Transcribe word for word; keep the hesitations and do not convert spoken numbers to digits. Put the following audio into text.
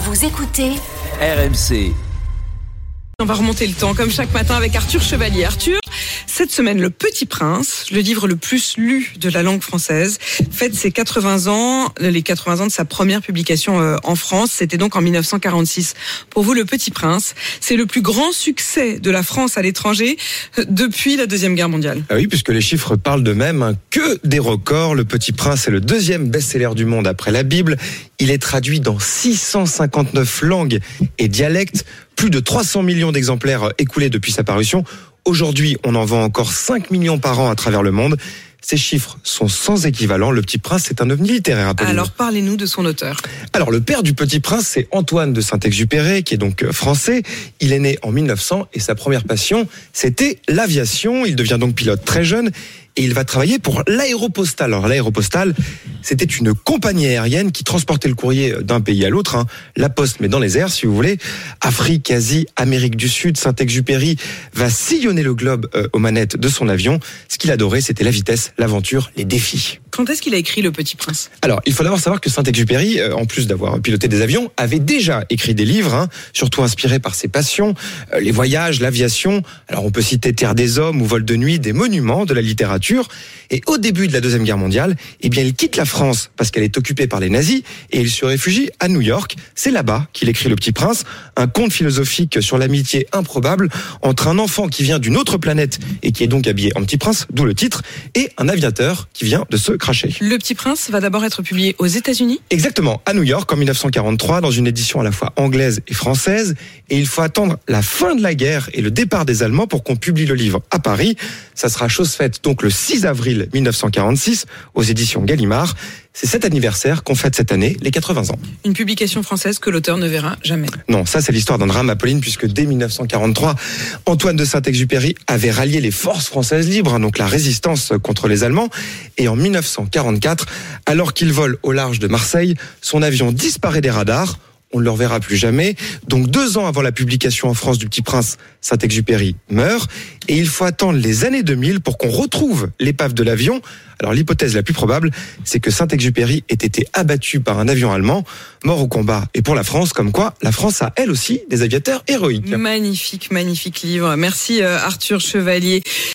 Vous écoutez R M C. On va remonter le temps, comme chaque matin, avec Arthur Chevalier. Arthur, cette semaine, Le Petit Prince, le livre le plus lu de la langue française, fête ses quatre-vingts ans, les quatre-vingts ans de sa première publication en France. C'était donc en dix-neuf cent quarante-six. Pour vous, Le Petit Prince, c'est le plus grand succès de la France à l'étranger depuis la Deuxième Guerre mondiale. Ah oui, puisque les chiffres parlent d'eux-mêmes, hein, que des records. Le Petit Prince est le deuxième best-seller du monde après la Bible. Il est traduit dans six cent cinquante-neuf langues et dialectes. Plus de trois cents millions d'exemplaires écoulés depuis sa parution. Aujourd'hui, on en vend encore cinq millions par an à travers le monde. Ces chiffres sont sans équivalent. Le Petit Prince est un ovni littéraire. Apolline. Alors, parlez-nous de son auteur. Alors, le père du Petit Prince, c'est Antoine de Saint-Exupéry, qui est donc français. Il est né en mille neuf cents et sa première passion, c'était l'aviation. Il devient donc pilote très jeune et il va travailler pour l'Aéropostale. Alors, l'Aéropostale, c'était une compagnie aérienne qui transportait le courrier d'un pays à l'autre. Hein. La Poste, mais dans les airs, si vous voulez. Afrique, Asie, Amérique du Sud. Saint-Exupéry va sillonner le globe euh, aux manettes de son avion. Ce qu'il adorait, c'était la vitesse, l'aventure, les défis. Quand est-ce qu'il a écrit Le Petit Prince ? Alors, il faut d'abord savoir que Saint-Exupéry, euh, en plus d'avoir piloté des avions, avait déjà écrit des livres, hein, surtout inspirés par ses passions, euh, les voyages, l'aviation. Alors, on peut citer Terre des Hommes ou Vol de nuit, des monuments de la littérature. Et au début de la Deuxième Guerre mondiale, eh bien, il quitte la France parce qu'elle est occupée par les nazis et il se réfugie à New York. C'est là-bas qu'il écrit Le Petit Prince, un conte philosophique sur l'amitié improbable entre un enfant qui vient d'une autre planète et qui est donc habillé en Petit Prince, d'où le titre, et un aviateur qui vient de se cracher. Le Petit Prince va d'abord être publié aux États-Unis ? Exactement, à New York en mille neuf cent quarante-trois, dans une édition à la fois anglaise et française. Et il faut attendre la fin de la guerre et le départ des Allemands pour qu'on publie le livre à Paris. Ça sera chose faite donc le six avril mille neuf cent quarante-six aux éditions Gallimard. C'est cet anniversaire qu'on fête cette année, les quatre-vingts ans. Une publication française que l'auteur ne verra jamais. Non, ça c'est l'histoire d'un drame, Apolline, puisque dès mille neuf cent quarante-trois, Antoine de Saint-Exupéry avait rallié les forces françaises libres, hein, donc la résistance contre les Allemands. Et en mille neuf cent quarante-quatre, alors qu'il vole au large de Marseille, son avion disparaît des radars. On ne le reverra plus jamais. Donc deux ans avant la publication en France du Petit Prince, Saint-Exupéry meurt. Et il faut attendre les années deux mille pour qu'on retrouve l'épave de l'avion. Alors l'hypothèse la plus probable, c'est que Saint-Exupéry ait été abattu par un avion allemand, mort au combat. Et pour la France, comme quoi, la France a elle aussi des aviateurs héroïques. Magnifique, magnifique livre. Merci Arthur Chevalier.